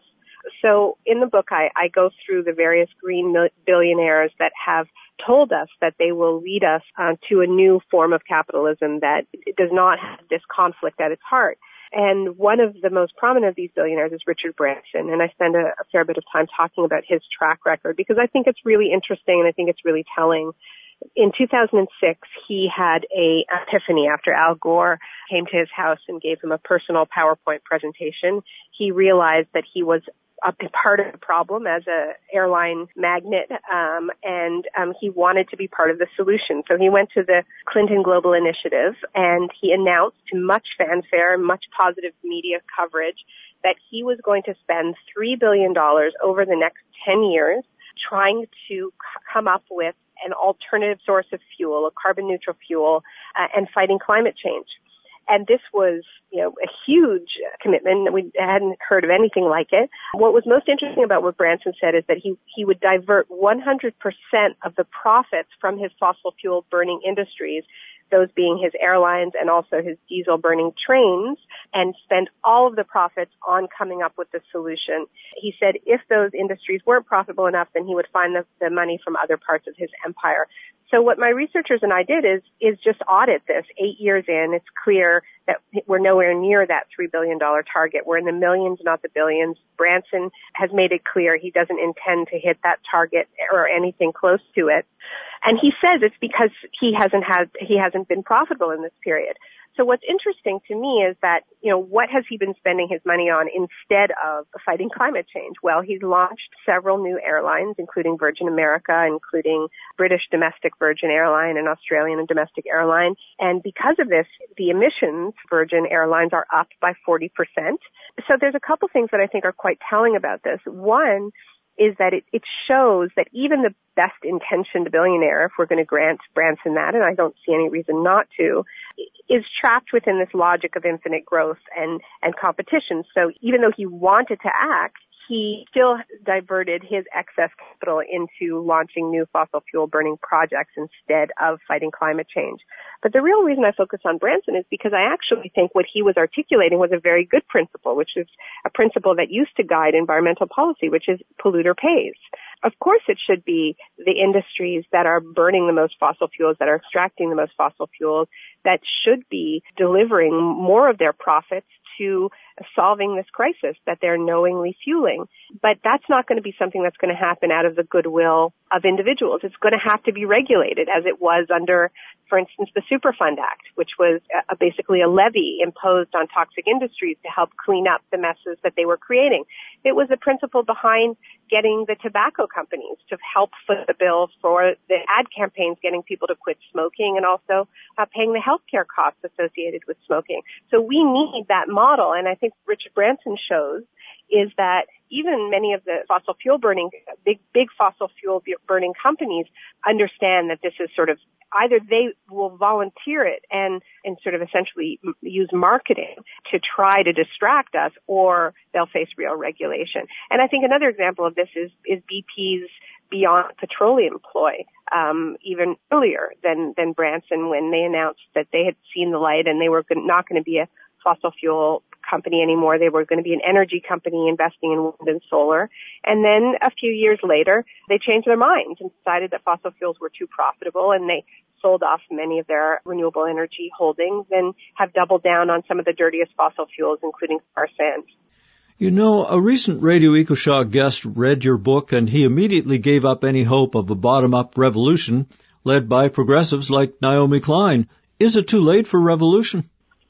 So in the book, I, I go through the various green billionaires that have told us that they will lead us uh, to a new form of capitalism that does not have this conflict at its heart. And one of the most prominent of these billionaires is Richard Branson, and I spend a, a fair bit of time talking about his track record because I think it's really interesting and I think it's really telling. In two thousand six, he had a epiphany after Al Gore came to his house and gave him a personal PowerPoint presentation. He realized that he was a part of the problem as a airline magnate, um, and um, he wanted to be part of the solution. So he went to the Clinton Global Initiative, and he announced to much fanfare and much positive media coverage that he was going to spend three billion dollars over the next ten years trying to c- come up with an alternative source of fuel, a carbon neutral fuel, uh, and fighting climate change. And this was, you know, a huge commitment. We hadn't heard of anything like it. What was most interesting about what Branson said is that he, he would divert one hundred percent of the profits from his fossil fuel burning industries, those being his airlines and also his diesel burning trains, and spend all of the profits on coming up with the solution. He said if those industries weren't profitable enough, then he would find the, the money from other parts of his empire. So what my researchers and I did is, is just audit this. Eight years in, it's clear that we're nowhere near that three billion dollars target. We're in the millions, not the billions. Branson has made it clear he doesn't intend to hit that target or anything close to it. And he says it's because he hasn't had, he hasn't been profitable in this period. So what's interesting to me is that, you know, what has he been spending his money on instead of fighting climate change? Well, he's launched several new airlines, including Virgin America, including British domestic Virgin Airline and Australian and domestic airline. And because of this, the emissions Virgin Airlines are up by forty percent. So there's a couple things that I think are quite telling about this. One is that it, it shows that even the best intentioned billionaire, if we're going to grant Branson that, and I don't see any reason not to, is trapped within this logic of infinite growth and, and competition. So even though he wanted to act, he still diverted his excess capital into launching new fossil fuel burning projects instead of fighting climate change. But the real reason I focus on Branson is because I actually think what he was articulating was a very good principle, which is a principle that used to guide environmental policy, which is polluter pays. Of course, it should be the industries that are burning the most fossil fuels, that are extracting the most fossil fuels, that should be delivering more of their profits to solving this crisis that they're knowingly fueling. But that's not going to be something that's going to happen out of the goodwill of individuals. It's going to have to be regulated as it was under, for instance, the Superfund Act, which was a, basically a levy imposed on toxic industries to help clean up the messes that they were creating. It was the principle behind getting the tobacco companies to help foot the bill for the ad campaigns, getting people to quit smoking, and also uh, paying the healthcare costs associated with smoking. So we need that model, and I think Richard Branson shows is that even many of the fossil fuel burning, big, big fossil fuel burning companies understand that this is sort of either they will volunteer it and, and sort of essentially use marketing to try to distract us, or they'll face real regulation. And I think another example of this is, is B P's Beyond Petroleum ploy, um, even earlier than, than Branson, when they announced that they had seen the light and they were not going to be a fossil fuel company anymore. They were going to be an energy company investing in wind and solar. And then a few years later, they changed their minds and decided that fossil fuels were too profitable, and they sold off many of their renewable energy holdings and have doubled down on some of the dirtiest fossil fuels, including tar sands. You know, a recent Radio EcoShock guest read your book, and he immediately gave up any hope of a bottom-up revolution led by progressives like Naomi Klein. Is it too late for revolution?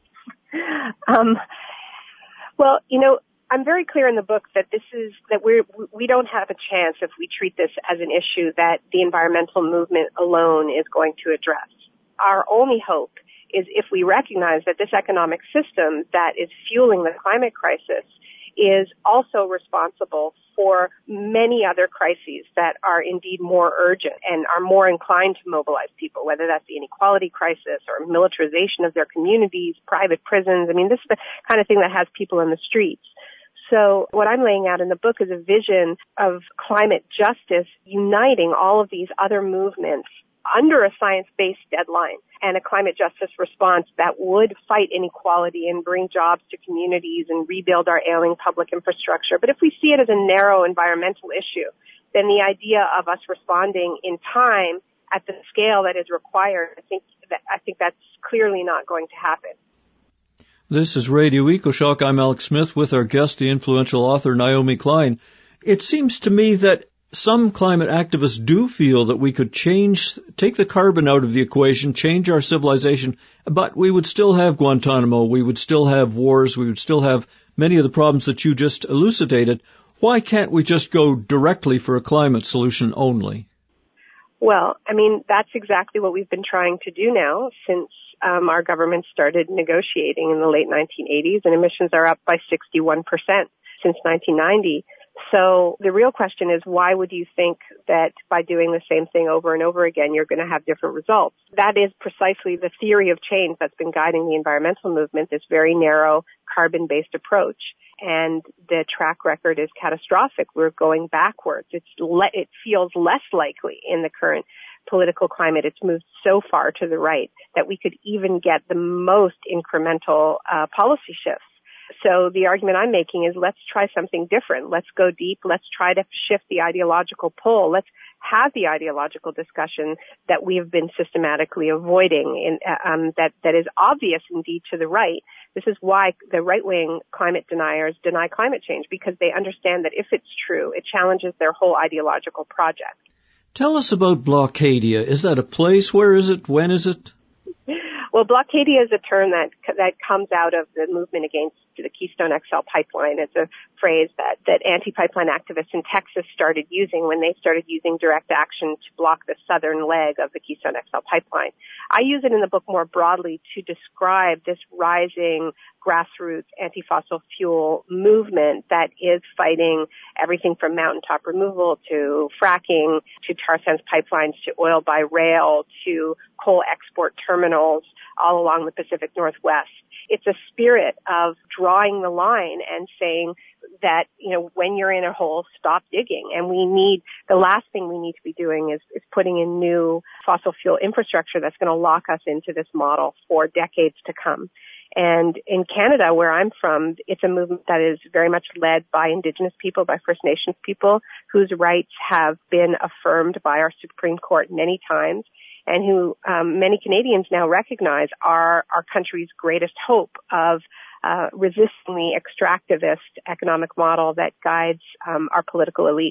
Um, well, you know, I'm very clear in the book that this is, that we're, we don't have a chance if we treat this as an issue that the environmental movement alone is going to address. Our only hope is if we recognize that this economic system that is fueling the climate crisis is also responsible for many other crises that are indeed more urgent and are more inclined to mobilize people, whether that's the inequality crisis or militarization of their communities, private prisons. I mean, this is the kind of thing that has people in the streets. So what I'm laying out in the book is a vision of climate justice uniting all of these other movements under a science-based deadline and a climate justice response that would fight inequality and bring jobs to communities and rebuild our ailing public infrastructure. But if we see it as a narrow environmental issue, then the idea of us responding in time at the scale that is required, I think that, I think that's clearly not going to happen. This is Radio EcoShock. I'm Alex Smith with our guest, the influential author Naomi Klein. It seems to me that some climate activists do feel that we could change, take the carbon out of the equation, change our civilization, but we would still have Guantanamo, we would still have wars, we would still have many of the problems that you just elucidated. Why can't we just go directly for a climate solution only? Well, I mean, that's exactly what we've been trying to do now since um, our government started negotiating in the late nineteen eighties, and emissions are up by sixty-one percent since nineteen ninety. So the real question is, why would you think that by doing the same thing over and over again, you're going to have different results? That is precisely the theory of change that's been guiding the environmental movement, this very narrow carbon-based approach. And the track record is catastrophic. We're going backwards. It's le- it feels less likely in the current political climate. It's moved so far to the right that we could even get the most incremental uh, policy shifts. So the argument I'm making is let's try something different. Let's go deep. Let's try to shift the ideological pull. Let's have the ideological discussion that we have been systematically avoiding in, um, that, that is obvious indeed to the right. This is why the right-wing climate deniers deny climate change, because they understand that if it's true, it challenges their whole ideological project. Tell us about Blockadia. Is that a place? Where is it? When is it? Well, Blockadia is a term that that comes out of the movement against the Keystone X L pipeline. It's a phrase that, that anti-pipeline activists in Texas started using when they started using direct action to block the southern leg of the Keystone X L pipeline. I use it in the book more broadly to describe this rising grassroots anti-fossil fuel movement that is fighting everything from mountaintop removal to fracking to tar sands pipelines to oil by rail to coal export terminals all along the Pacific Northwest. It's a spirit of drawing the line and saying that, you know, when you're in a hole, stop digging. And we need, the last thing we need to be doing is, is putting in new fossil fuel infrastructure that's going to lock us into this model for decades to come. And in Canada, where I'm from, it's a movement that is very much led by Indigenous people, by First Nations people, whose rights have been affirmed by our Supreme Court many times, and who um, many Canadians now recognize are our country's greatest hope of uh, resisting the extractivist economic model that guides um, our political elites.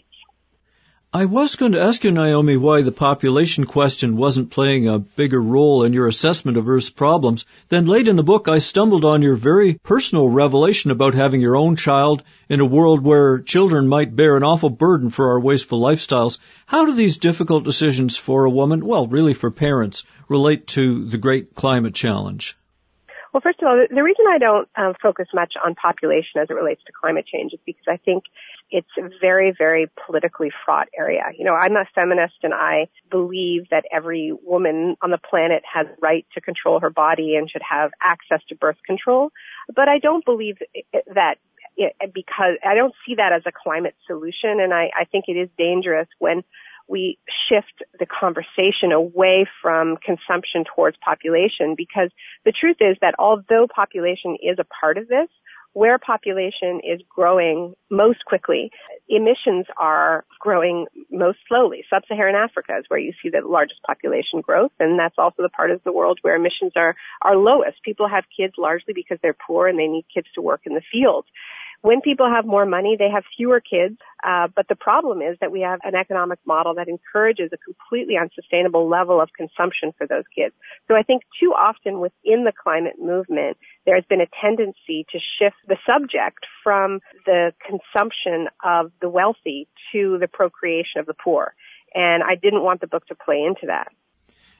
I was going to ask you, Naomi, why the population question wasn't playing a bigger role in your assessment of Earth's problems. Then late in the book, I stumbled on your very personal revelation about having your own child in a world where children might bear an awful burden for our wasteful lifestyles. How do these difficult decisions for a woman, well, really for parents, relate to the great climate challenge? Well, first of all, the reason I don't um, focus much on population as it relates to climate change is because I think it's a very, very politically fraught area. You know, I'm a feminist and I believe that every woman on the planet has the right to control her body and should have access to birth control. But I don't believe that it, because I don't see that as a climate solution. And I, I think it is dangerous when we shift the conversation away from consumption towards population, because the truth is that although population is a part of this, where population is growing most quickly, emissions are growing most slowly. Sub-Saharan Africa is where you see the largest population growth, and that's also the part of the world where emissions are, are lowest. People have kids largely because they're poor and they need kids to work in the fields. When people have more money, they have fewer kids, uh, but the problem is that we have an economic model that encourages a completely unsustainable level of consumption for those kids. So I think too often within the climate movement, there's been a tendency to shift the subject from the consumption of the wealthy to the procreation of the poor. And I didn't want the book to play into that.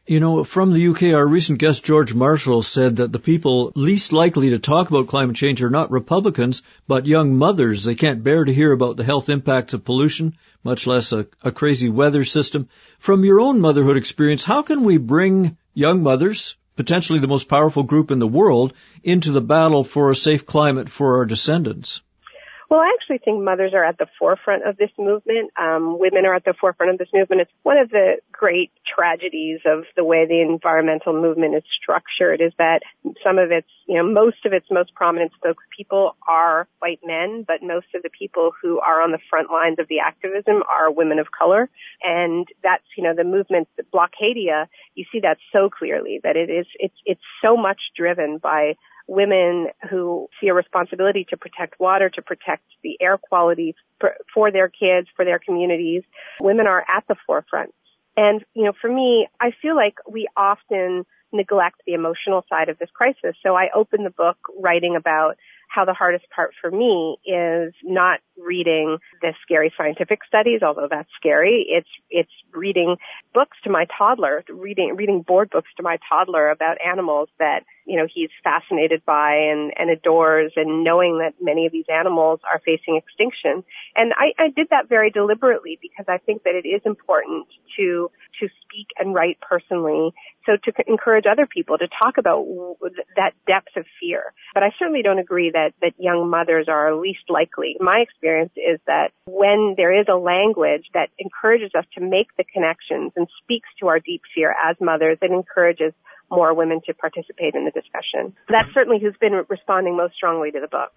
You know, from the U K, our recent guest George Marshall said that the people least likely to talk about climate change are not Republicans, but young mothers. They can't bear to hear about the health impacts of pollution, much less a, a crazy weather system. From your own motherhood experience, how can we bring young mothers, potentially the most powerful group in the world, into the battle for a safe climate for our descendants? Well, I actually think mothers are at the forefront of this movement. Um, women are at the forefront of this movement. It's one of the great tragedies of the way the environmental movement is structured is that some of its, you know, most of its most prominent spokespeople are white men, but most of the people who are on the front lines of the activism are women of color. And that's, you know, the movement, the Blockadia, you see that so clearly that it is, it's, it's so much driven by women who see a responsibility to protect water, to protect the air quality for, for their kids, for their communities. Women are at the forefront. And, you know, for me, I feel like we often neglect the emotional side of this crisis. So I open the book writing about how the hardest part for me is not reading the scary scientific studies, although that's scary. It's, it's reading books to my toddler, reading, reading board books to my toddler about animals that, you know, he's fascinated by and, and adores, and knowing that many of these animals are facing extinction. And I, I did that very deliberately because I think that it is important to, to speak and write personally, so to encourage other people to talk about that depth of fear. But I certainly don't agree that, that young mothers are least likely. My experience is that when there is a language that encourages us to make the connections and speaks to our deep fear as mothers, it encourages more women to participate in the discussion. That's certainly who's been responding most strongly to the book.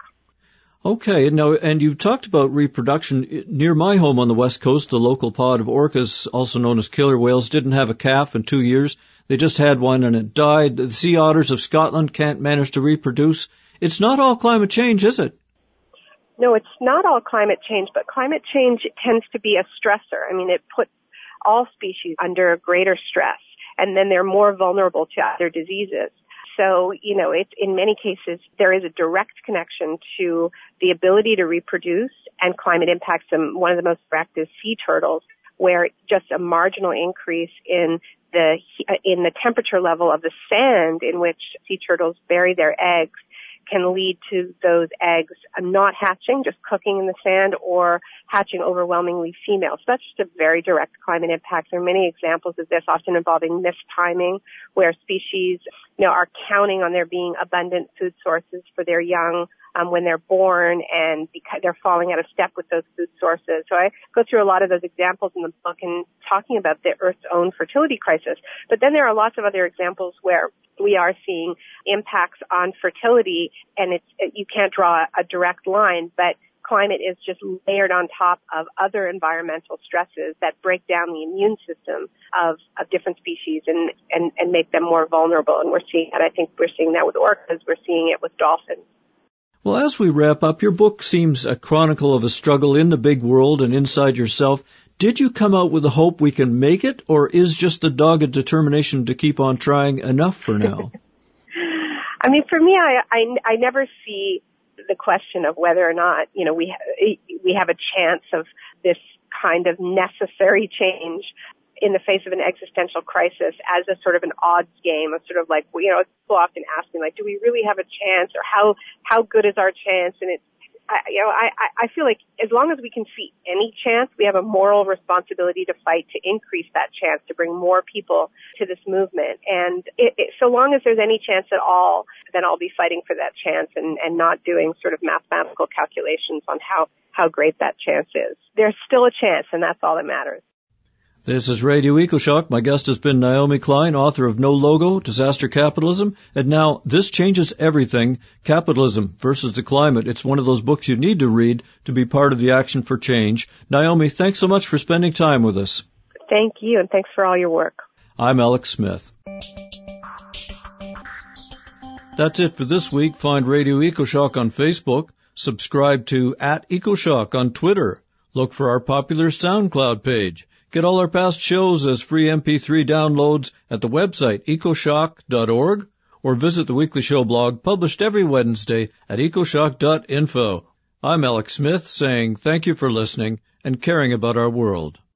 Okay, now, and you've talked about reproduction. Near my home on the West Coast, the local pod of orcas, also known as killer whales, didn't have a calf in two years. They just had one and it died. The sea otters of Scotland can't manage to reproduce. It's not all climate change, is it? No, it's not all climate change, but climate change tends to be a stressor. I mean, it puts all species under greater stress, and then they're more vulnerable to other diseases. So, you know, it's, in many cases, there is a direct connection to the ability to reproduce and climate impacts. Them. One of the most direct is sea turtles, where just a marginal increase in the, in the temperature level of the sand in which sea turtles bury their eggs can lead to those eggs not hatching, just cooking in the sand, or hatching overwhelmingly female. So that's just a very direct climate impact. There are many examples of this, often involving mistiming, where species, you know, are counting on there being abundant food sources for their young um, when they're born, and because they're falling out of step with those food sources. So I go through a lot of those examples in the book and talking about the Earth's own fertility crisis. But then there are lots of other examples where we are seeing impacts on fertility, and it's, you can't draw a direct line, but climate is just layered on top of other environmental stresses that break down the immune system of, of different species and, and, and make them more vulnerable. And we're seeing that. I think we're seeing that with orcas. We're seeing it with dolphins. Well, as we wrap up, your book seems a chronicle of a struggle in the big world and inside yourself. Did you come out with the hope we can make it, or is just the dogged determination to keep on trying enough for now? I mean, for me, I, I, I never see the question of whether or not, you know, we, we have a chance of this kind of necessary change in the face of an existential crisis as a sort of an odds game, of sort of like, you know, people often ask me, like, do we really have a chance, or how, how good is our chance? And it's, I, you know, I, I feel like as long as we can see any chance, we have a moral responsibility to fight to increase that chance, to bring more people to this movement. And it, it, so long as there's any chance at all, then I'll be fighting for that chance and, and not doing sort of mathematical calculations on how, how great that chance is. There's still a chance, and that's all that matters. This is Radio EcoShock. My guest has been Naomi Klein, author of No Logo, Disaster Capitalism, and now This Changes Everything, Capitalism versus the Climate. It's one of those books you need to read to be part of the action for change. Naomi, thanks so much for spending time with us. Thank you, and thanks for all your work. I'm Alex Smith. That's it for this week. Find Radio EcoShock on Facebook. Subscribe to at EcoShock on Twitter. Look for our popular SoundCloud page. Get all our past shows as free M P three downloads at the website ecoshock dot org, or visit the weekly show blog published every Wednesday at ecoshock dot info. I'm Alex Smith saying thank you for listening and caring about our world.